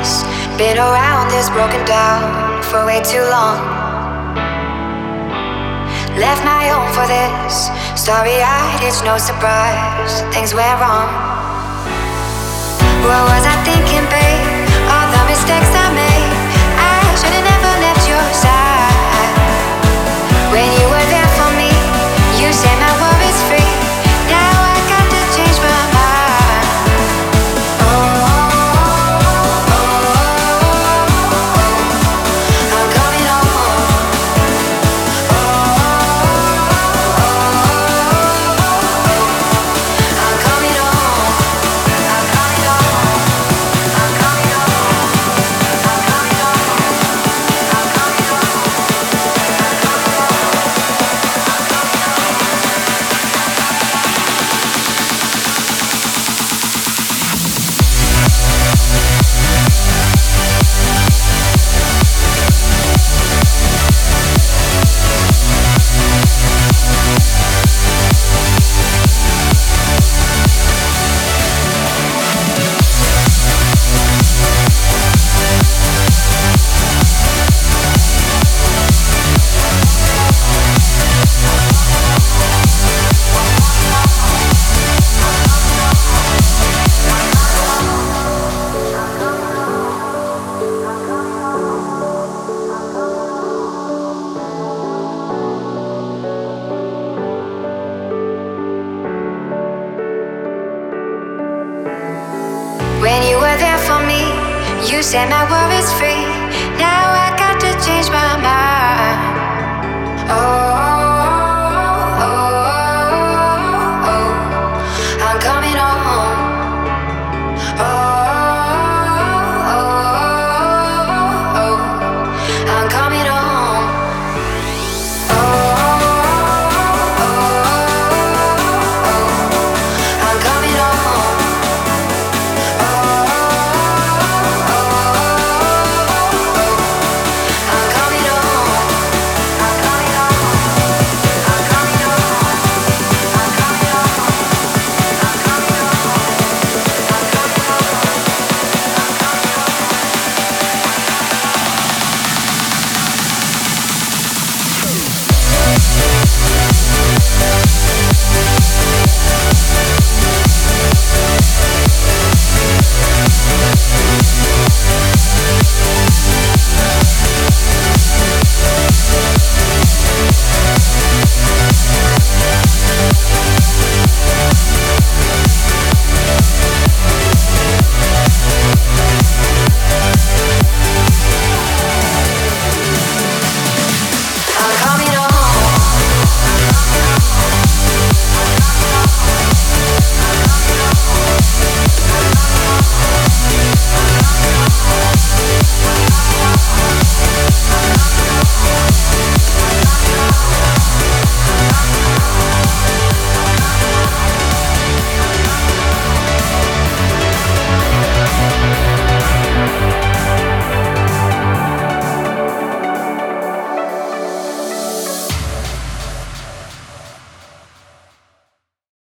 this. Been around this, broken down for way too long. Left my home for this. Starry-eyed, it's no surprise things went wrong. What was I thinking, babe? All the mistakes I made. I should've never left your side. When you were there for me, you set my worries free. Now I got to change my mind. I'm coming home. I'm coming home. I'm coming home. I'm coming home. I'm coming home. I'm coming home. When you were there for me, you set my worries free. Now I got to change my mind.